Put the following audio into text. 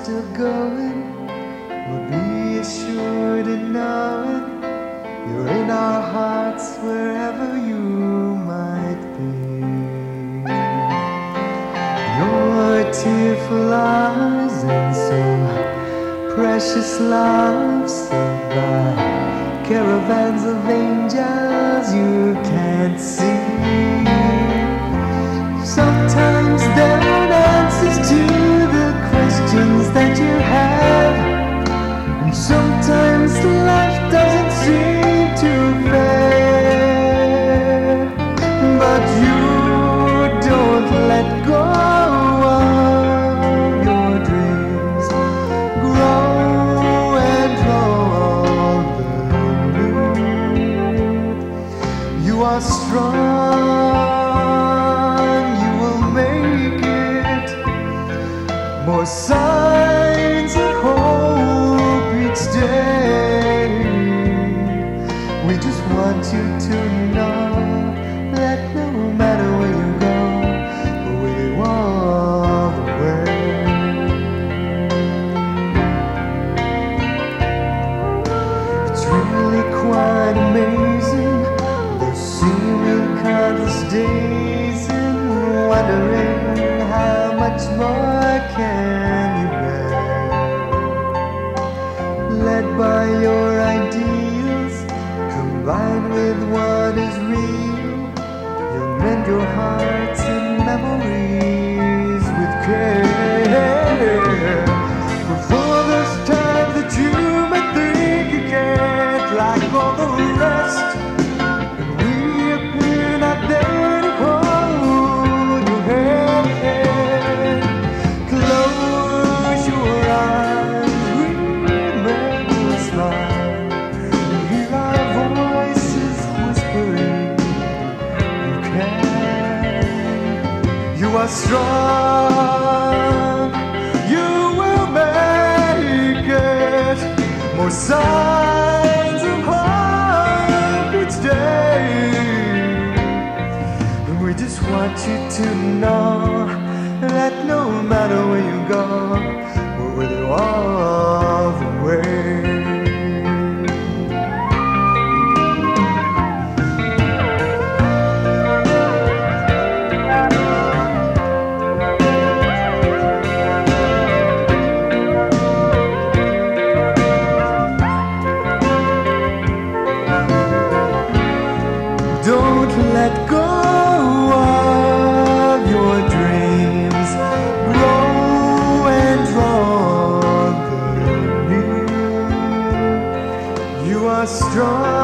still going, we'll be assured to know it. You're in our hearts wherever you might be. Your tearful eyes and so precious love sent by caravans of angels you can't see. Sometimes there aren't answers to the questions that you have, and sometimes life doesn't seem too fair. But you don't let go of your dreams. Grow and grow. You are strong, you will make it. More signs of hope each day. We just want you to know that no matter where you go, we're with you all the way. It's really quite amazing, those seeming countless days, and wondering how much more can you bear. Led by your ideals, combined with what is real, you'll mend your hearts and memories with care. Before there's time that you may think you can't, like all the rest, and we appear not there to hold your hand. Close your eyes, remember the smile, and hear our voices whispering. You can, you are strong, you will make it. More signs of hope each day. And we just want you to know that no matter where you go, we're with you all the way. Don't let go of your dreams. Grow and draw them near. You are strong.